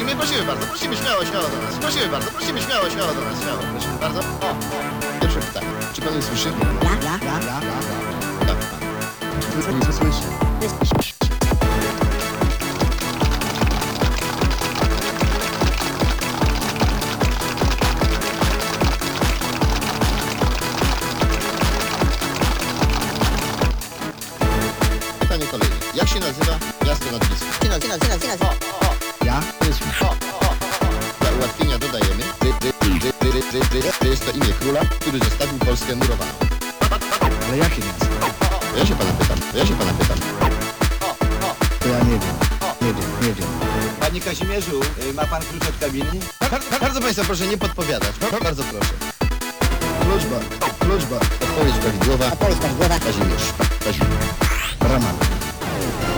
prosimy bardzo, prosimy śmiało, śmiało do nas. Prosimy bardzo, prosimy śmiało, śmiało do nas, śmiało, prosimy bardzo. O, pierwsze pytanie. Czy pan mnie słyszy? Ja. Tak, pan. Czy pan mnie słyszy? Pytanie kolejne. Jak się nazywa miasto nad Wisłą? Ja nie słyszę. Dla ułatwienia dodajemy, że jest to imię króla, który zostawił Polskę murowaną. Ale jakie miasto? Ja się pana pytam. To ja nie wiem. Panie Kazimierzu, ma pan klucz od kabiny? Bardzo państwa proszę nie podpowiadać. Bardzo proszę. Prośba. Odpowiedź prawidłowa. Kazimierz. Raman.